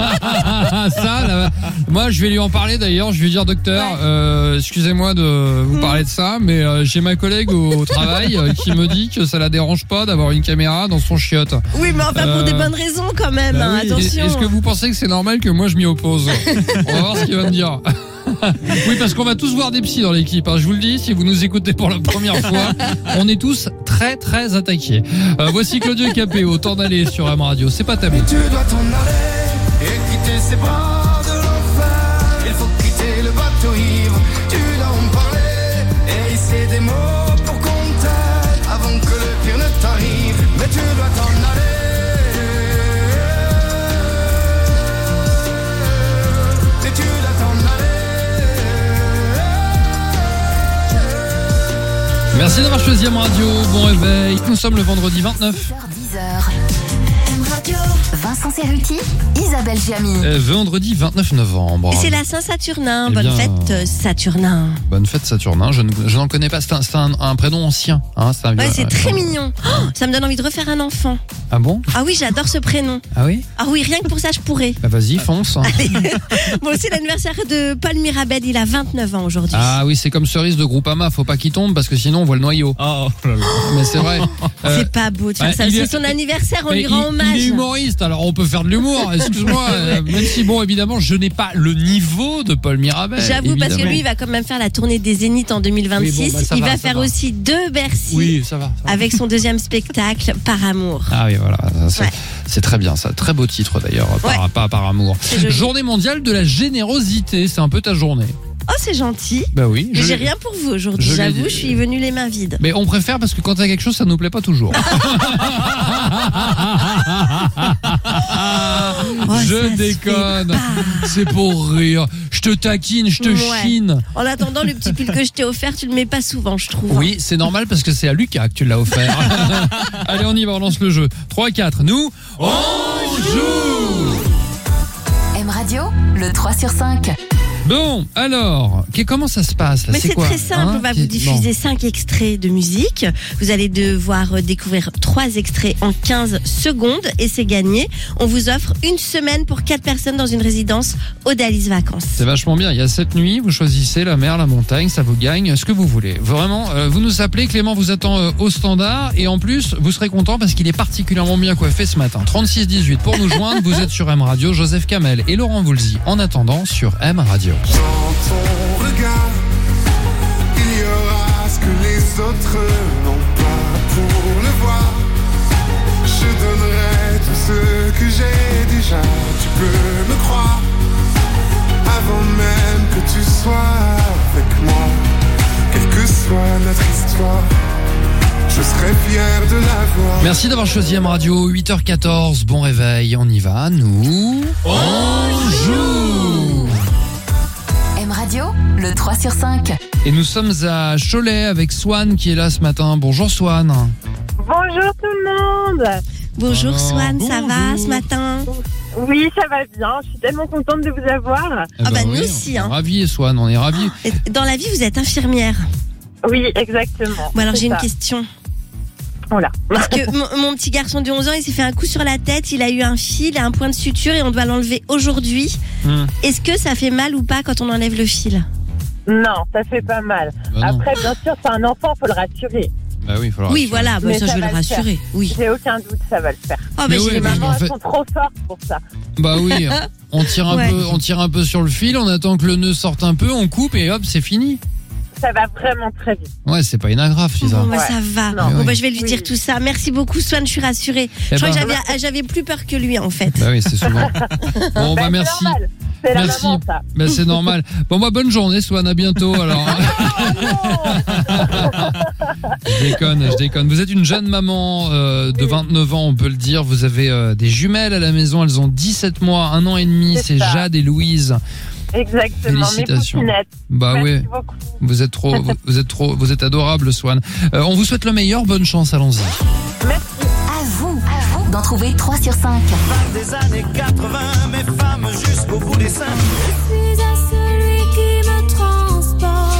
je- ça, là, moi, je vais lui en parler d'ailleurs. Je vais lui dire, docteur, Ouais. euh, excusez-moi de vous parler de ça, mais euh, j'ai ma collègue au, au travail euh, qui me dit que ça la dérange pas d'avoir une caméra dans son chiotte. Oui, mais enfin pour Euh, des bonnes raisons quand même. Bah hein, oui. attention. Est-ce que vous pensez que c'est normal que moi je m'y oppose? On va voir ce qu'il va me dire. Oui, parce qu'on va tous voir des psys dans l'équipe. hein. Je vous le dis, si vous nous écoutez pour la première fois, on est tous très très attaqués. Euh, voici Claudio Capéo, temps d'aller sur M Radio. C'est pas tabou. Tu dois t'en aller et quitter ces bras de l'enfer. Il faut quitter le bateau ivre. Tu dois en parler et hisser des mots pour qu'on t'aide avant que le pire ne t'arrive. Mais tu dois t'en aller. Et tu dois t'en aller. Merci d'avoir choisi M Radio. Bon réveil. Nous sommes le vendredi vingt-neuf. six heures dix heures. M Radio. Vincent Cerruti, Isabelle Giamy. Euh, vendredi vingt-neuf novembre. Et c'est la Saint-Saturnin. Eh Bonne bien, fête, euh, Saturnin. Bonne fête Saturnin. Je, ne- je n'en connais pas. C'est un, c'est un, un prénom ancien. Hein, c'est un Ouais, vieux- c'est euh, très mignon. Oh, ça me donne envie de refaire un enfant. Ah bon? Ah oui, j'adore ce prénom. Ah oui? Ah oui, rien que pour ça, je pourrais. Bah vas-y, fonce. Bon, c'est l'anniversaire de Paul Mirabel. Il a vingt-neuf ans aujourd'hui. Ah oui, c'est comme cerise de Groupama. Faut pas qu'il tombe parce que sinon on voit le noyau. Oh là là. Mais c'est vrai. Euh, C'est pas beau de faire ouais, ça. il C'est est- son anniversaire, on Mais lui rend il, hommage. il est humoriste, alors on peut faire de l'humour, excuse-moi. euh, même si, bon, évidemment, je n'ai pas le niveau de Paul Mirabel. J'avoue, parce que évidemment. lui, il va quand même faire la tournée des Zéniths en deux mille vingt-six. Oui, bon, bah, ça il va, va, ça faire va. aussi deux Bercy Oui, ça va. ça va. avec son deuxième spectacle, Par Amour. Ah oui, voilà. C'est Ouais. c'est très bien, ça. Très beau titre d'ailleurs, par, Ouais. pas par amour. C'est joli. Journée mondiale de la générosité, c'est un peu ta journée. Oh, c'est gentil. Bah oui. Mais je- j'ai rien pour vous aujourd'hui. je l'ai J'avoue, dit. je suis venue les mains vides. Mais on préfère parce que quand t'as quelque chose, ça nous plaît pas toujours. Oh, ça je se déconne. fait pas. C'est pour rire. Je te taquine, je te Ouais. chine. En attendant, le petit pull que je t'ai offert, tu le mets pas souvent, je trouve. Oui, c'est normal parce que c'est à Lucas que tu l'as offert. Allez, on y va, on lance le jeu. trois quatre, nous, on joue. M Radio, le trois sur cinq. Bon, alors, que- comment ça se passe là? Mais c'est quoi, très simple, hein on va Qui- vous diffuser cinq extraits de musique. Vous allez devoir euh, découvrir trois extraits en quinze secondes et c'est gagné. On vous offre une semaine pour quatre personnes dans une résidence Odalis Vacances. C'est vachement bien. Il y a cette nuit, vous choisissez la mer, la montagne, ça vous gagne ce que vous voulez. Vraiment, euh, vous nous appelez, Clément vous attend euh, au standard et en plus, vous serez content parce qu'il est particulièrement bien coiffé ce matin. trente-six dix-huit pour nous joindre, vous êtes sur M Radio, Joseph Kamel et Laurent Voulzy en attendant sur M Radio. Dans ton regard, il y aura ce que les autres n'ont pas pour le voir. Je donnerai tout ce que j'ai déjà, tu peux me croire. Avant même que tu sois avec moi, quelle que soit notre histoire, je serai fier de l'avoir. Merci d'avoir choisi M Radio, huit heures quatorze, bon réveil, on y va, nous, on joue. M Radio, le trois sur cinq. Et nous sommes à Cholet avec Swan qui est là ce matin. Bonjour Swan. Bonjour tout le monde. Bonjour Alors, Swan, ça va bonjour. ce matin? Oui, ça va bien. Je suis tellement contente de vous avoir. Eh Ah bah, nous oui, aussi, on est hein. ravis, Swan, on est ravis. Et dans la vie, vous êtes infirmière. Oui, exactement. Bon, alors C'est j'ai une ça. question. Voilà. Parce que mon, mon petit garçon de onze ans, il s'est fait un coup sur la tête, il a eu un fil et un point de suture et on doit l'enlever aujourd'hui. Hmm. Est-ce que ça fait mal ou pas quand on enlève le fil? Non, ça fait pas mal. Bah non. Après, bien sûr, c'est un enfant, faut le rassurer. Bah oui, il faut le Oui, rassurer. voilà, bah, Mais ça, ça je vais va le le faire. rassurer. Oui. J'ai aucun doute, ça va le faire. Oh, Mais mais oui, j'ai Les mais les en mamans, fait- elles sont trop fortes pour ça. Bah oui, on tire un Ouais. peu, on tire un peu sur le fil, on attend que le nœud sorte un peu, on coupe et hop, c'est fini. Ça va vraiment très vite. Ouais, c'est pas une agrafe, Lisa. Bon, bah, Ouais. ça va. Non. Bon, Oui. bah, je vais lui Oui. dire tout ça. Merci beaucoup, Swan, je suis rassurée. Eh je crois ben. que j'avais, j'avais plus peur que lui, en fait. Bah oui, c'est souvent. Bon, bah Ben, merci. C'est normal. C'est la Merci. maman, ça. Bah c'est normal. Bon, bah bonne journée, Swan, à bientôt alors. Je déconne, je déconne. Vous êtes une jeune maman euh, de vingt-neuf ans, on peut le dire. Vous avez euh, des jumelles à la maison, elles ont dix-sept mois, un an et demi. C'est C'est ça. Jade et Louise. Exactement, mes Félicitations. poupinettes. Bah Merci ouais, beaucoup. vous êtes trop, vous, vous êtes trop, vous êtes adorable, Swan. Euh, on vous souhaite le meilleur, bonne chance, allons-y. Merci. À vous, à vous d'en trouver trois sur cinq. Des années quatre-vingts, mes femmes jusqu'au bout des seins. Je suis à celui qui me transporte.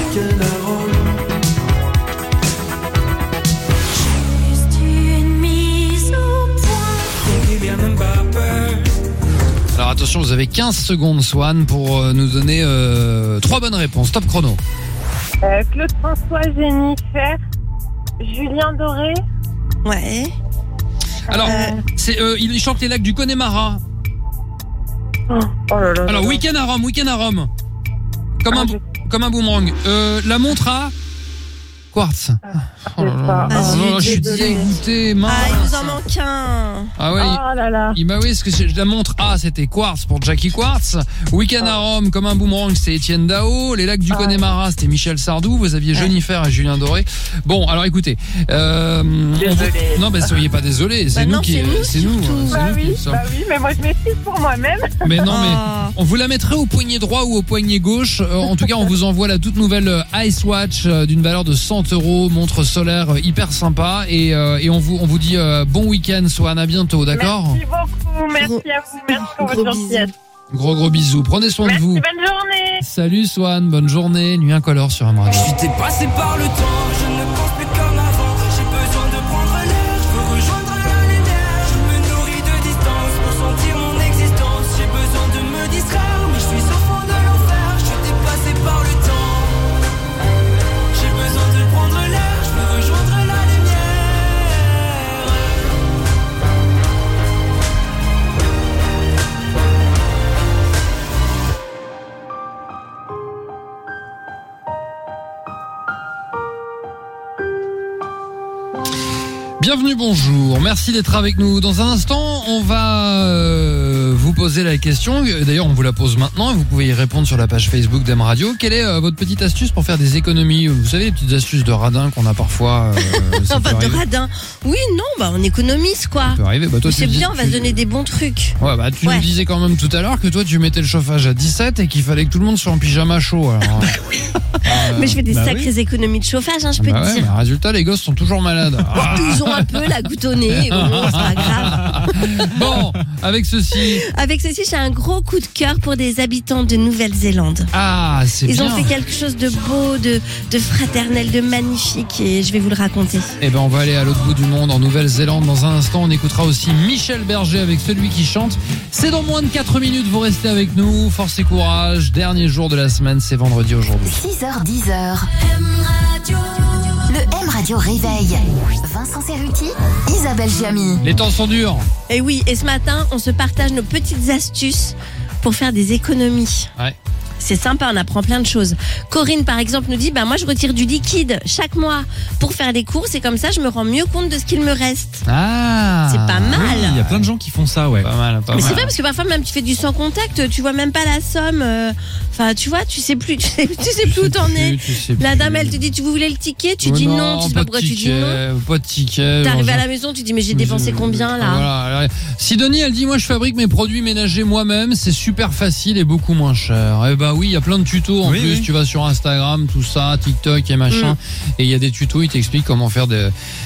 Juste une mise au point. Alors attention, vous avez quinze secondes, Swan, pour euh, nous donner euh, trois bonnes réponses. Top chrono. Euh, Claude François, Jennifer, Julien Doré. Ouais. Alors, Euh. c'est, euh, il chante les lacs du Connemara. Oh, oh là là. Alors, là. week-end à Rome, week-end à Rome. Comme Ah, un, je- comme un boomerang. Euh, la montre à Quartz. Oh là là, pas. oh là là, je suis Désolée. dégoûté, mince. Ah, il nous en manque un. Ah ouais, Oh là là. il, il m'a oui, ce que c'est- la montre A, c'était Quartz pour Jackie Quartz. Week-end à Rome, comme un boomerang, c'était Étienne Dao. Les lacs du Ah. Connemara, c'était Michel Sardou. Vous aviez Jennifer et Julien Doré. Bon, alors écoutez. Euh, on Désolé. vous- Non, bah soyez pas désolés. C'est Bah nous non, qui, c'est nous, c'est nous, surtout. c'est Bah nous oui, qui sommes- bah oui, mais moi je m'excuse pour moi-même. Mais non, mais. Oh. On vous la mettrait au poignet droit ou au poignet gauche. Euh, en tout cas, on vous envoie la toute nouvelle euh, Ice Watch euh, d'une valeur de cent euros, montre solaire euh, hyper sympa. Et, euh, et on vous on vous dit euh, bon week-end, Swan, à bientôt, d'accord? Merci beaucoup, merci à vous, merci pour Gros votre bisous. gentillesse. Gros gros bisous. Prenez soin Merci, de vous. bonne journée. Salut Swan, bonne journée. Nuit incolore sur Amradio. Je suis dépassé par le temps, je ne pense plus comme avant. J'ai besoin de prendre l'air, je veux rejoindre la lumière. Je me nourris de distance pour sentir mon existence. J'ai besoin de me distraire, mais je suis au fond de l'enfer. Je suis dépassé par le temps. J'ai besoin de prendre l'air, je veux rejoindre la lumière. Bienvenue, bonjour. Merci d'être avec nous. Dans un instant, on va euh, vous poser la question. D'ailleurs, on vous la pose maintenant et vous pouvez y répondre sur la page Facebook d'M Radio. Quelle est euh, votre petite astuce pour faire des économies? Vous savez, les petites astuces de radin qu'on a parfois. Euh, ça Non, peut pas de arriver. radin. Oui, non, bah on économise quoi. Ça peut arriver. Bah, toi, tu C'est dis- bien, on va tu- se donner des bons trucs. Ouais, bah tu Ouais. nous disais quand même tout à l'heure que toi tu mettais le chauffage à dix-sept et qu'il fallait que tout le monde soit en pyjama chaud. Alors, euh, Mais je fais des bah sacrées économies de chauffage, hein, je peux Bah te ouais, dire. mais résultat, les gosses sont toujours malades. Ah. Ils ont un peu la goutte au nez, bon, c'est pas grave. Bon, avec ceci. Avec ceci, j'ai un gros coup de cœur pour des habitants de Nouvelle-Zélande. Ah, c'est Ils bien. ont fait quelque chose de beau, de, de fraternel, de magnifique et je vais vous le raconter. Eh ben, on va aller à l'autre bout du monde, en Nouvelle-Zélande. Dans un instant, on écoutera aussi Michel Berger avec celui qui chante. C'est dans moins de quatre minutes, vous restez avec nous. Force et courage. Dernier jour de la semaine, c'est vendredi aujourd'hui. six heures dix heures. Le M Radio réveil. Vincent Cerruti, Isabelle Giamy. Les temps sont durs. Et oui, et ce matin, on se partage nos petites astuces pour faire des économies. Ouais. C'est sympa, on apprend plein de choses. Corinne, par exemple, nous dit, bah, moi, je retire du liquide chaque mois pour faire des courses et comme ça, je me rends mieux compte de ce qu'il me reste. Ah. C'est pas mal. Oui, il y a plein de gens qui font ça, ouais. Pas mal, pas Mais mal. c'est vrai parce que parfois même tu fais du sans contact, tu vois même pas la somme. euh, Enfin, tu vois, tu sais plus, tu sais, tu sais plus où t'en es. Tu sais La plus. dame, elle te dit, tu voulais le ticket, tu Oh dis non, tu sais pas de pourquoi tu dis ticket, non. Pas de ticket. T'arrives genre, à la maison, tu dis mais j'ai dépensé combien là? Voilà, alors, Sidonie, elle dit moi je fabrique mes produits ménagers moi-même, c'est super facile et beaucoup moins cher. Eh ben oui, il y a plein de tutos en Oui, plus. oui. Tu vas sur Instagram, tout ça, TikTok et machin, Mm. et il y a des tutos, ils t'expliquent comment faire des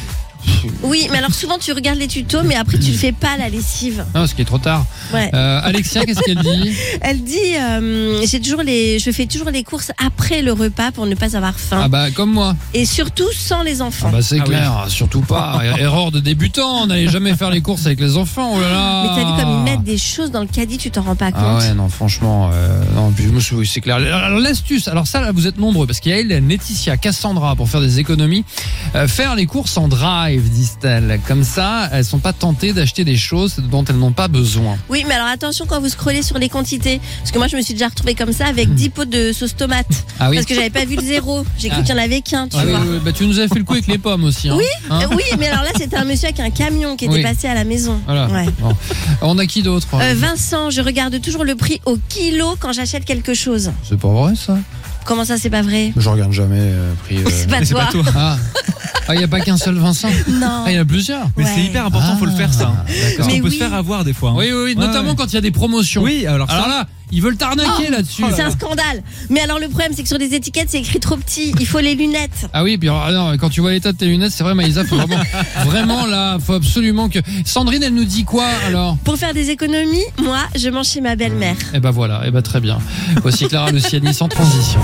Oui, mais alors souvent tu regardes les tutos, mais après tu ne fais pas la lessive. Non, ce qui est trop tard. Ouais. Euh, Alexia, qu'est-ce qu'elle dit? Elle dit, euh, j'ai toujours les, je fais toujours les courses après le repas pour ne pas avoir faim. Ah bah comme moi. Et surtout sans les enfants. Ah bah c'est Ah clair, surtout pas. Erreur de débutant, on n'allait jamais faire les courses avec les enfants. Oh là là. Mais t'as vu comme ils mettent des choses dans le caddie, tu t'en rends pas compte. Ah ouais, non, franchement, euh, non, puis je me souviens, c'est clair. Alors l'astuce, alors ça, là, vous êtes nombreux, parce qu'il y a elle, Laetitia, Cassandra, pour faire des économies. Euh, faire les courses en drive, disent-elles. Comme ça, elles sont pas tentées d'acheter des choses dont elles n'ont pas besoin. Oui, mais alors attention quand vous scrollez sur les quantités. Parce que moi, je me suis déjà retrouvée comme ça avec dix pots de sauce tomate. Ah oui. Parce que j'avais pas vu le zéro. J'ai cru Ah. qu'il y en avait qu'un, tu Ah oui, vois. oui, oui. Bah, tu nous avais fait le coup avec les pommes aussi. Hein. Oui, Hein euh, oui, mais alors là, c'était un monsieur avec un camion qui était Oui. passé à la maison. Voilà. Ouais. Bon. On a qui d'autre? Euh, Vincent, je regarde toujours le prix au kilo quand j'achète quelque chose. C'est pas vrai ça? Comment ça, c'est pas vrai? Je regarde jamais euh, prix. euh, C'est pas Mais c'est toi. pas toi. Ah, il n'y a pas qu'un seul Vincent? Non. Ah, il y en a plusieurs? Mais Ouais. c'est hyper important, faut le faire ça. Ah, d'accord. Parce Mais qu'on peut oui. se faire avoir des fois. hein. Oui, oui, oui, Ouais, notamment ouais. quand il y a des promotions. Oui, alors ça. Alors là, ils veulent t'arnaquer Oh, là-dessus. C'est un scandale. Mais alors le problème, c'est que sur les étiquettes, c'est écrit trop petit. Il faut les lunettes. Ah oui, puis alors, ah non, quand tu vois l'état de tes lunettes, c'est vrai, Maïsa, faut vraiment, vraiment là, faut absolument que. Sandrine, elle nous dit quoi alors? Pour faire des économies, moi, je mange chez ma belle-mère. Eh ben voilà, eh ben très bien. Voici Clara Luciani sans transition.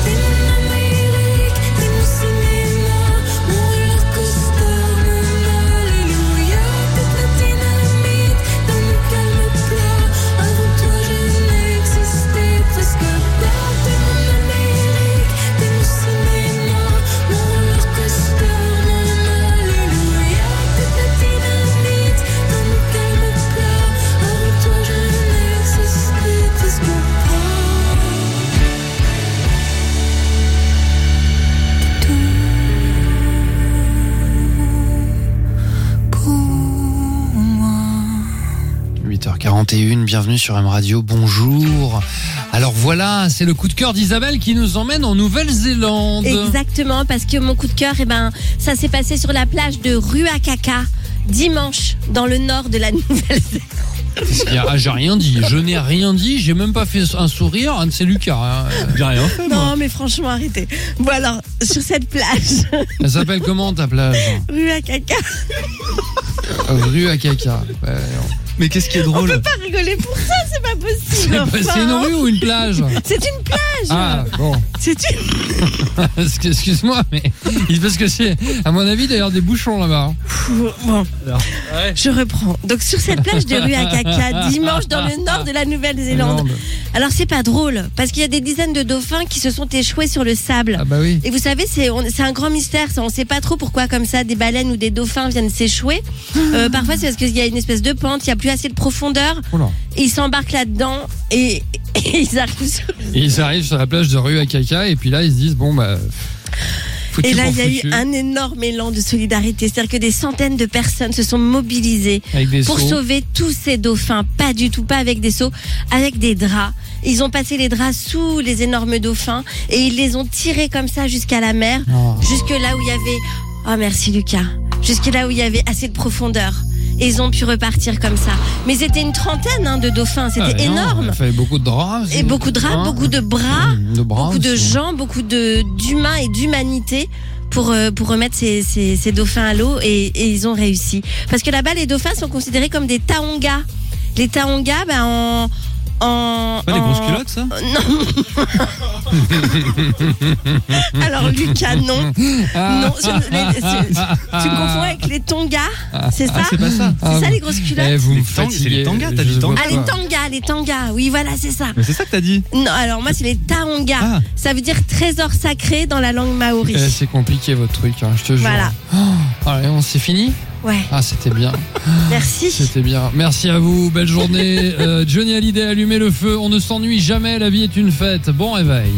huit heures quarante et un, bienvenue sur M Radio, bonjour. Alors voilà, c'est le coup de cœur d'Isabelle qui nous emmène en Nouvelle-Zélande. Exactement, parce que mon coup de cœur, eh ben, ça s'est passé sur la plage de Ruakaka, dimanche, dans le nord de la Nouvelle-Zélande. Qu'est-ce qu'il y a? Ah, j'ai rien dit, je n'ai rien dit, j'ai même pas fait un sourire, ah, c'est Lucas. Hein. J'ai rien fait, moi. Non, mais franchement, arrêtez. Bon alors, sur cette plage, Elle s'appelle comment ta plage? Ruakaka, Rue à caca. Ouais, Mais qu'est-ce qui est on drôle? peut pas rigoler pour ça, c'est pas possible. c'est enfin. c'est une rue ou une plage? C'est une plage. Ah bon. C'est une. Excuse-moi, mais parce que c'est, à mon avis, d'ailleurs des bouchons là-bas. Bon, je reprends. Donc sur cette plage de Ruakaka, dimanche dans le nord de la Nouvelle-Zélande. Alors c'est pas drôle, parce qu'il y a des dizaines de dauphins qui se sont échoués sur le sable. Ah bah oui. Et vous savez, c'est on- c'est un grand mystère, ça. On sait pas trop pourquoi comme ça des baleines ou des dauphins viennent s'échouer. Euh, parfois c'est parce qu'il y a une espèce de pente, il y a plus assez de profondeur. Oula. Et ils s'embarquent là-dedans et, et ils arrivent sur... Et ils arrivent sur la plage de Rue à caca et puis là ils se disent bon bah. foutu Et là, pour il y a eu foutu. un énorme élan de solidarité. C'est-à-dire que des centaines de personnes se sont mobilisées Avec des pour seaux. sauver tous ces dauphins. Pas du tout, pas avec des seaux, avec des draps. Ils ont passé les draps sous les énormes dauphins et ils les ont tirés comme ça jusqu'à la mer, Oh. jusque là où il y avait... Oh, merci Lucas. Jusque là où il y avait assez de profondeur. Et ils ont pu repartir comme ça. Mais c'était une trentaine hein, de dauphins. C'était Ah, non, énorme. Il fallait beaucoup de draps. Et aussi. beaucoup de draps, Hein beaucoup de bras, de bras beaucoup de aussi. gens, beaucoup de d'humains et d'humanité pour euh, pour remettre ces, ces, ces dauphins à l'eau et, et ils ont réussi. Parce que là-bas, les dauphins sont considérés comme des taongas. Les taongas, ben en en Pas des en- grosses culottes, ça? Non. Alors Lucas, non, Ah. non. je- les- c'est- tu me confonds avec les tongas, c'est ça? Ah, c'est pas ça. C'est Ah, ça bon. les grosses culottes? Eh, vous me Les tang- c'est fatiguez. les tangas, t'as Je dit vois tangas? Ah, pas. les tangas, les tangas. Oui, voilà, c'est ça. Mais c'est ça que t'as dit. Non, alors moi, c'est les taongas. Ah. Ça veut dire trésor sacré dans la langue maori. Eh, c'est compliqué votre truc, hein, je te jure. Voilà. Oh, allez, on s'est fini. Ouais, Ah, c'était bien. merci. C'était bien. Merci à vous. Belle journée. Euh, Johnny Hallyday, allumez le feu. On ne s'ennuie jamais. La vie est une fête. Bon réveil.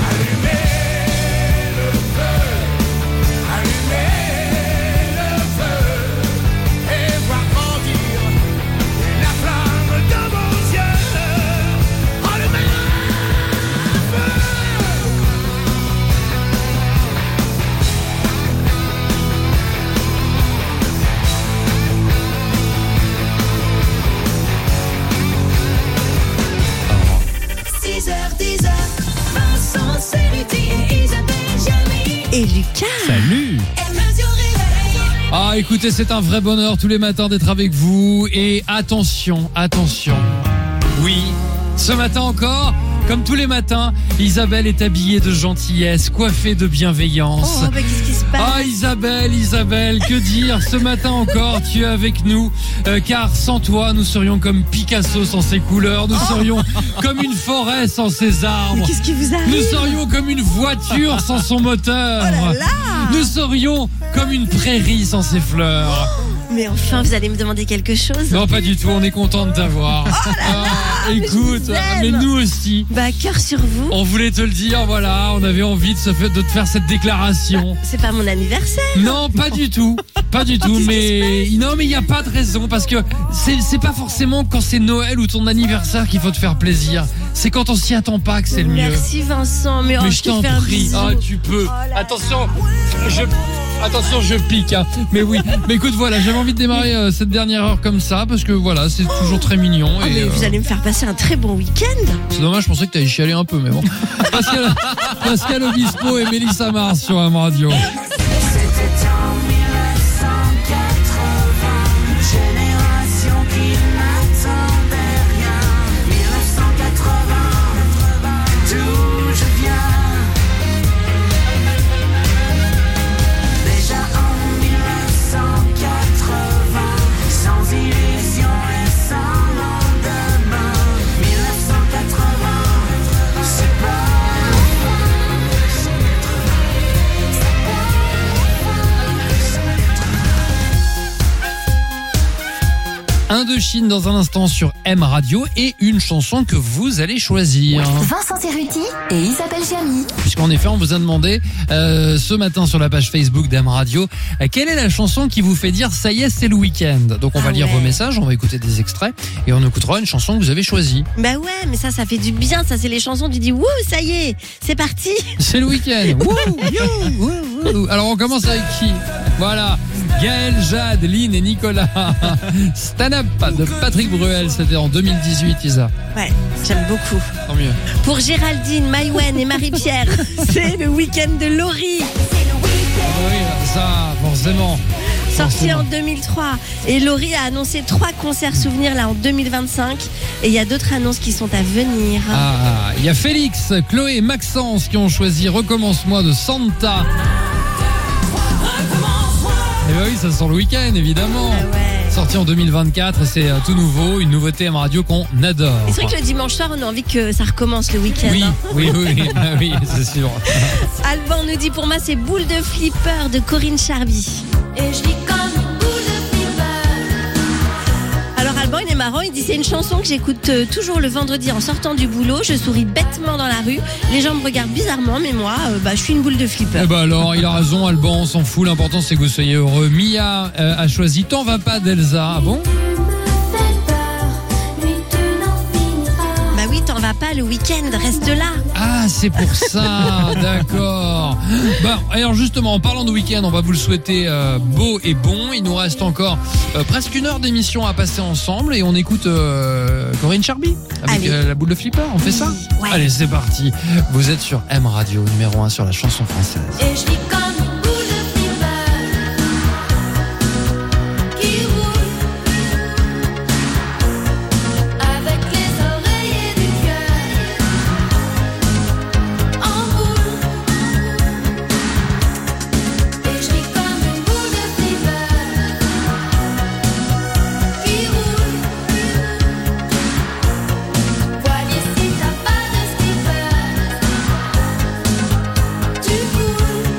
six heures, dix heures, Vincent Ceruti et Isabelle Jamie. Et Lucas. Salut! M Radio Réveil. Ah, écoutez, c'est un vrai bonheur tous les matins d'être avec vous. Et attention, attention. Oui, ce matin encore, comme tous les matins, Isabelle est habillée de gentillesse, coiffée de bienveillance. Oh, bah qu'est-ce qui se passe? Ah, Isabelle, Isabelle, que dire? Ce matin encore, tu es avec nous, euh, car sans toi, nous serions comme Picasso sans ses couleurs, nous serions comme une forêt sans ses Mais arbres. qu'est-ce qui vous arrive? Nous serions comme une voiture sans son moteur. Oh là là! Nous serions comme une prairie sans ses fleurs. Mais enfin, vous allez me demander quelque chose? Non, pas du tout, on est content de t'avoir. Ah, mais je écoute, vous aime. mais nous aussi. Bah, cœur sur vous. On voulait te le dire, voilà, on avait envie de, se faire, de te faire cette déclaration. C'est pas mon anniversaire. Non, pas du tout, pas du tout, mais non, mais il y a pas de raison parce que c'est c'est pas forcément quand c'est Noël ou ton anniversaire qu'il faut te faire plaisir. C'est quand on s'y attend pas que c'est le mieux. Merci Vincent, mais, oh, Mais je je te t'en fais un prie, bisou. ah, tu peux. Attention, je attention, je pique. Hein. Mais oui, mais écoute, voilà, j'avais envie de démarrer euh, cette dernière heure comme ça parce que voilà, c'est toujours très mignon. Ah, et, mais euh, vous allez me faire passer un très bon week-end. C'est dommage, je pensais que t'allais chialer un peu, mais bon. Pascal, Pascal Obispo et Mélissa Mars sur M Radio. C'était en mille neuf cent quatre-vingts, génération qui n'attendait rien. mille neuf cent quatre-vingts, d'où je viens. Déjà en mille neuf cent quatre-vingts, sans illusion et sans lendemain. mille neuf cent quatre-vingts, c'est pas Indochine dans un instant sur M Radio et une chanson que vous allez choisir. Vincent Cerruti et Isabelle Gianni. Puisqu'en effet, on vous a demandé euh, ce matin sur la page Facebook d'M Radio euh, quelle est la chanson qui vous fait dire ça y est, c'est le week-end. Donc on va Ah lire ouais. vos messages, on va écouter des extraits et on écoutera une chanson que vous avez choisie. Bah ouais, mais ça, ça fait du bien. Ça, c'est les chansons. Tu dis, wouh, ça y est, c'est parti. C'est le week-end. Wouh, you, wouh, wouh. Alors on commence avec qui? Voilà, Gaël, Jade, Lynn et Nicolas. Stand Up de Patrick Bruel, c'était en deux mille dix-huit, Isa. Ouais, j'aime beaucoup. Tant mieux. Pour Géraldine, Maïwen et Marie-Pierre, c'est le week-end de Laurie, Oui, ça, forcément. sorti Forcément. en deux mille trois. Et Laurie a annoncé trois concerts souvenirs là en deux mille vingt-cinq. Et il y a d'autres annonces qui sont à venir. Ah, il y a Félix, Chloé et Maxence qui ont choisi Recommence-moi de Santa. Et bah oui, ça sent le week-end, évidemment. Ah ouais. Sorti en deux mille vingt-quatre, c'est euh, tout nouveau, une nouveauté M Radio qu'on adore. Et c'est vrai que le dimanche soir, on a envie que ça recommence le week-end. Oui, hein. oui, oui, bah oui, c'est sûr. Alban nous dit, pour moi, c'est Boule de Flipper de Corinne Charby. Et je vis comme une boule de flipper. Alors Alban, il est marrant, il dit, c'est une chanson que j'écoute euh, toujours le vendredi en sortant du boulot. Je souris bêtement dans la rue. Les gens me regardent bizarrement, mais moi, euh, bah, je suis une boule de flipper. Eh bah alors, il a raison, Alban, on s'en fout, l'important c'est que vous soyez heureux. Mia euh, a choisi T'en vas pas d'Elsa, ah bon? Bah oui, t'en vas pas, le week-end, reste là. Ah, c'est pour ça, d'accord. Bon, alors justement, en parlant de week-end, on va vous le souhaiter euh, beau et bon. Il nous reste encore euh, presque une heure d'émission à passer ensemble et on écoute euh, Corinne Charby avec Allez. euh, la boule de flipper. On fait ça? Ouais. Allez, c'est parti. Vous êtes sur M Radio, numéro un sur la chanson française. Et je vis comme une boule de flipper qui roule avec les oreillers du cœur en boule. Et je vis comme une boule de flipper qui roule. Voilier si t'as pas de skipper, tu coules.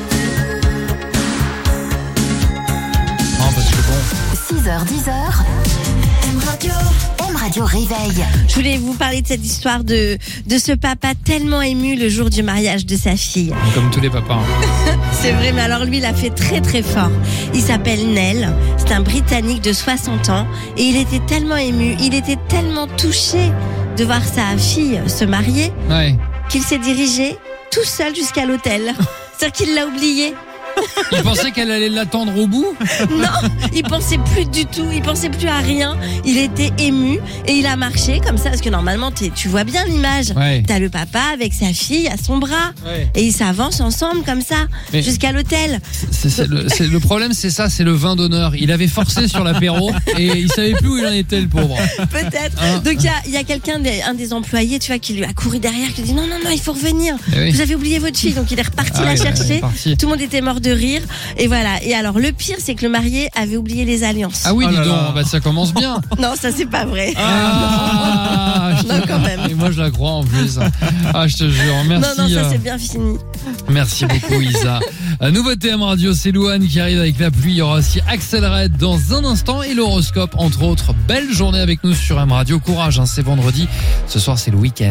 Non, parce que bon, six heures, dix heures. M Radio. M Radio Réveil. Je voulais vous parler de cette histoire de, de ce papa tellement ému le jour du mariage de sa fille. comme tous les papas. hein. C'est vrai, mais alors lui, il a fait très très fort. Il s'appelle Nel, c'est un Britannique de soixante ans et il était tellement ému, il était tellement touché de voir sa fille se marier Ouais. qu'il s'est dirigé tout seul jusqu'à l'hôtel. C'est-à-dire qu'il l'a oublié. Il pensait qu'elle allait l'attendre au bout. Non, il pensait plus du tout, il pensait plus à rien. Il était ému et il a marché comme ça parce que normalement t'es- tu vois bien l'image. Ouais. T'as le papa avec sa fille à son bras Ouais. et ils s'avancent ensemble comme ça Mais- jusqu'à l'hôtel. C'est, c'est le, c'est- le problème, c'est ça, c'est le vin d'honneur. Il avait forcé sur l'apéro et il savait plus où il en était, le pauvre. Peut-être. Hein. Donc il y a, il y a quelqu'un, des- un des employés, tu vois, qui lui a couru derrière, qui lui dit non, non, non, il faut revenir. Eh oui. Vous avez oublié votre fille. Donc il est reparti Ah la oui, il est chercher. parti. Tout le monde était mort de rire. Et voilà. Et alors le pire, c'est que le marié avait oublié les alliances. Ah oui, Oh dis là donc, là. bah, ça commence bien. Non, ça c'est pas vrai. Ah, je te- Non, quand même. Et moi, je la crois en plus. Ah, je te jure. Merci. non, non, ça euh, c'est bien fini. Merci beaucoup, Isa. Un nouveau thème radio, c'est Louane qui arrive avec la pluie. Il y aura aussi Axel Red dans un instant et l'horoscope, entre autres. Belle journée avec nous sur M Radio. Courage, hein, c'est vendredi. Ce soir, c'est le week-end.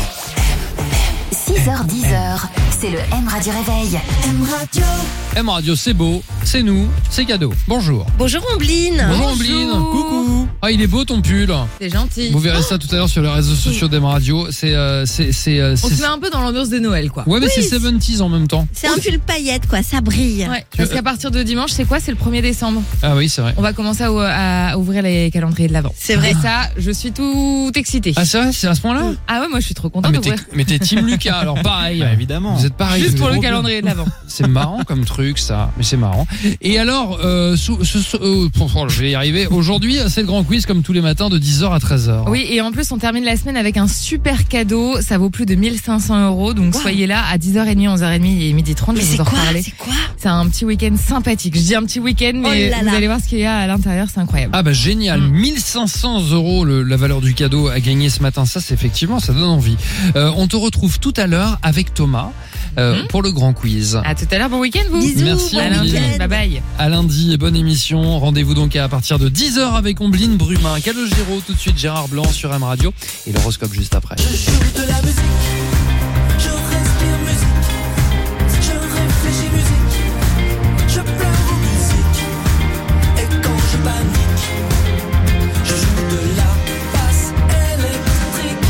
six heures dix, c'est le M Radio Réveil. M Radio. M Radio, c'est beau, c'est nous, c'est cadeau. Bonjour. Bonjour Ombline. Bonjour, Ombline. Coucou. Ah, il est beau ton pull. C'est gentil. Vous verrez ça tout à l'heure sur les réseaux sociaux d'M Radio. C'est, euh, c'est, c'est, euh, On c'est- se met un peu dans l'ambiance de Noël, quoi. Ouais, mais Oui, c'est c'est- soixante-dix en même temps. C'est un pull paillette quoi, ça brille. Ouais, parce qu'à partir de dimanche, c'est quoi? C'est le premier décembre. Ah oui, c'est vrai. On va commencer à, à ouvrir les calendriers de l'Avent. C'est vrai. Et ça, je suis tout excitée. Ah, c'est vrai, c'est à ce point-là? Ah ouais, moi je suis trop Ah, contente mais t'es, d'ouvrir. mais t'es Team Lucas, alors pareil. Bah, évidemment. Vous êtes pareil. Juste vous pour êtes le trop calendrier de l'Avent. C'est marrant comme truc ça, mais c'est marrant. Et alors, euh, sous, ce- ce- euh, pour- pour- je vais y arriver. Aujourd'hui, c'est le grand quiz comme tous les matins de dix heures à treize heures. Oui, et en plus, on termine la semaine avec un super cadeau. Ça vaut plus de mille cinq cents euros. Donc Wow. soyez là à dix heures trente, onze heures trente et midi trente. Mais Je vais c'est vous en quoi? reparler. C'est quoi? C'est un petit week-end sympathique. Je dis un petit week-end, mais Oh là vous là. allez voir ce qu'il y a à l'intérieur. C'est incroyable. Ah bah génial, Mm. mille cinq cents euros le- la valeur du cadeau à gagner ce matin. Ça, c'est effectivement, ça donne envie. Euh, on te retrouve tout à l'heure avec Thomas euh, Mm. pour le grand quiz. À tout à l'heure. Bon week-end, vous. Bisous, Merci, bon À lundi. week-end. Bye bye. À lundi et bonne émission. Rendez-vous donc à partir de dix heures avec Ombline Brumin, Calogero, tout de suite Gérard Blanc sur M Radio et l'horoscope juste après. Je joue de la musique, je respire musique, je réfléchis musique, je pleure musique, et quand je panique, je joue de la basse électrique.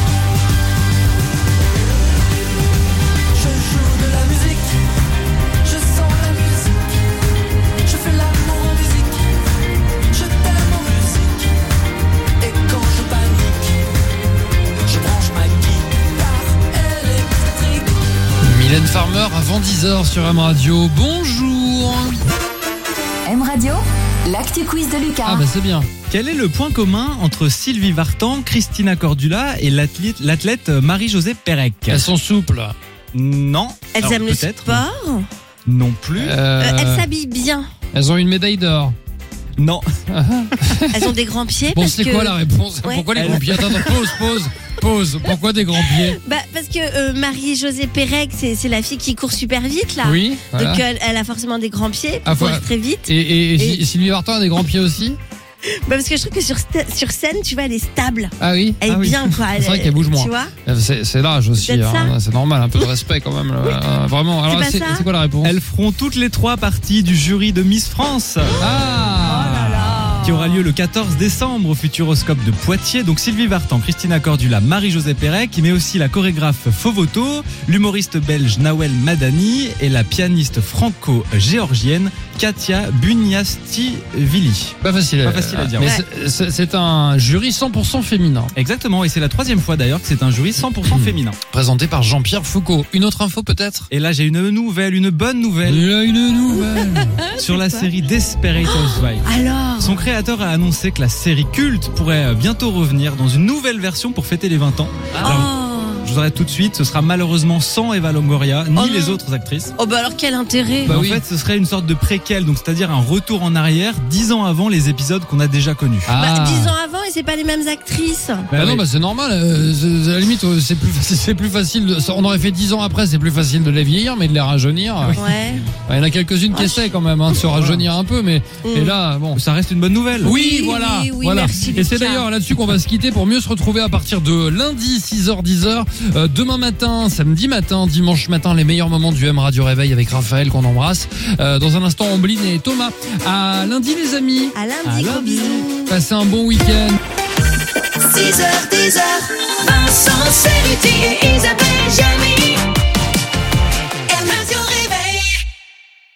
Je joue de la musique, je sens la musique, je fais l'amour en musique, je t'aime en musique, et quand je panique, je branche ma guitare électrique. Mylène Farmer avant dix heures sur M Radio. Bonjour. M Radio, l'actu quiz de Lucas. Ah bah c'est bien. Quel est le point commun entre Sylvie Vartan, Christina Cordula et l'athlète, l'athlète Marie-Josée Pérec? Elles sont souples. Non. Elles Alors, aiment le peut-être. sport. Non plus. Euh, Euh, elles s'habillent bien. elles ont une médaille d'or. Non. Elles ont des grands pieds. Bon, parce c'est que... quoi la réponse? Ouais. Pourquoi les Elle- grands pieds? Attends, attends, pause, pause, pause. Pourquoi des grands pieds? Bah, parce que euh, Marie-Josée Pérec, c'est c'est la fille qui court super vite là. Oui, voilà. Donc euh, elle a forcément des grands pieds pour Ah, courir voilà. très vite. Et, et, et Et- Sylvie Vartan a des grands pieds aussi? Bah, parce que je trouve que sur, sta- sur scène, tu vois, elle est stable. Ah oui? Elle Ah est oui. bien quoi. C'est vrai Elle- qu'elle bouge moins. Tu vois Euh, C'est, c'est l'âge aussi, Peut-être hein. C'est normal, un peu de respect quand même. euh, vraiment. Alors, pas c'est, ça c'est quoi la réponse? Elles feront toutes les trois partie du jury de Miss France. Ah Qui aura lieu le quatorze décembre au Futuroscope de Poitiers. Donc Sylvie Vartan, Christina Cordula, Marie-Josée Pérec, mais aussi la chorégraphe Fovoto, l'humoriste belge Nawel Madani et la pianiste franco-géorgienne Katia Bunyastivili. Pas facile. Pas facile à dire, Mais ouais. c'est, c'est- c'est un jury cent pour cent féminin, Exactement, et c'est la troisième fois d'ailleurs que c'est un jury cent pour cent féminin. présenté par Jean-Pierre Foucault. Une autre info peut-être? Et là j'ai une nouvelle, une bonne nouvelle Il a une nouvelle. sur la série Desperate Housewives. Alors Son créateur a annoncé que la série culte pourrait bientôt revenir dans une nouvelle version pour fêter les vingt ans. Alors, Oh. je vous arrête tout de suite, ce sera malheureusement sans Eva Longoria, ni Oh les non. autres actrices. Oh bah alors quel intérêt. Bah en oui. fait, ce serait une sorte de préquel, donc c'est-à-dire un retour en arrière, dix ans avant les épisodes qu'on a déjà connus. Ah. Bah, dix ans avant et c'est pas les mêmes actrices. Bah non, oui. bah c'est normal. euh, c'est- à la limite, euh, c'est plus, facile- c'est plus facile. De, on aurait fait dix ans après, c'est plus facile de les vieillir, mais de les rajeunir. euh, Ouais. Il y en a quelques-unes qui essaient quand même hein, de se rajeunir un peu, mais Mm. et là, bon. Ça reste une bonne nouvelle. Oui, Oui, voilà, oui, oui, voilà. merci, Et c'est Lucas. d'ailleurs là-dessus qu'on va se quitter pour mieux se retrouver à partir de lundi six heures dix heures, euh, demain matin, samedi matin, dimanche matin, les meilleurs moments du M Radio Réveil avec Raphaël qu'on embrasse. Euh, dans un instant, Ombline et Thomas. À lundi les amis. À lundi, À gros lundi. bisous. Passez un bon week-end. six heures, dix heures, Vincent Cerruti et Isabelle Jamie.